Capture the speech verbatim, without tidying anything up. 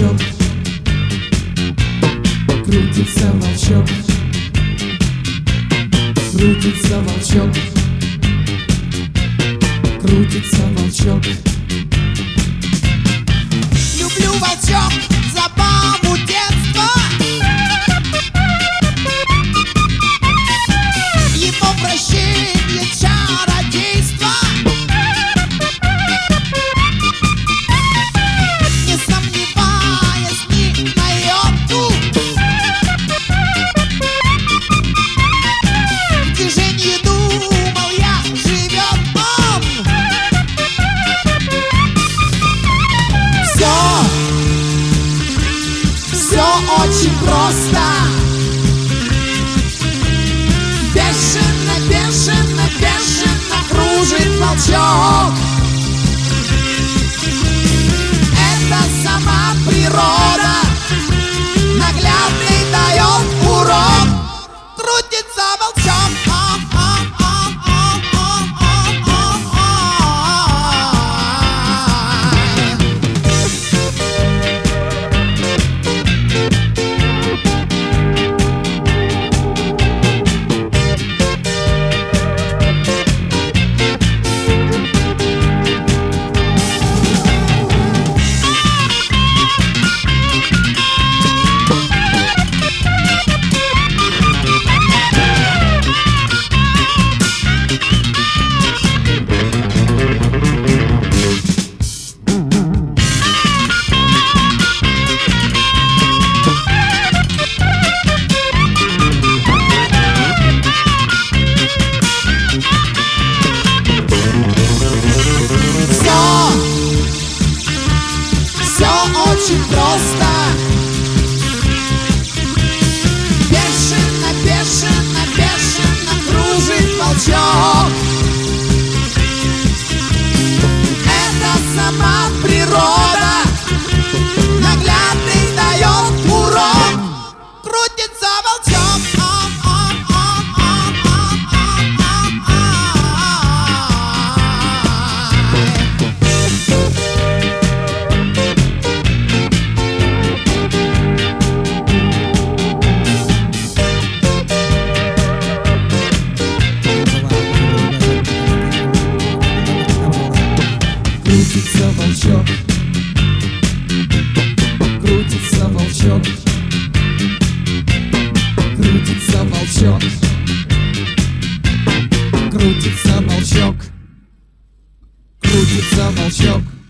волчок, крутится волчок, крутится волчок, крутится волчок. Люблю, волчок, забаву детства. Его вращение чародейства. Не сомневаясь ни на йоту, в движении, думал я, живет он. Все, все очень просто. Бешено, бешено, бешено кружит волчок. Это сама природа наглядный дает урок. Крутится волчок. Очень просто. Бешено, бешено, бешено кружит волчок. Это сама природа наглядный дает урок. Крутится волчок. Крутится волчок, крутится волчок, крутится волчок, крутится волчок, крутится волчок.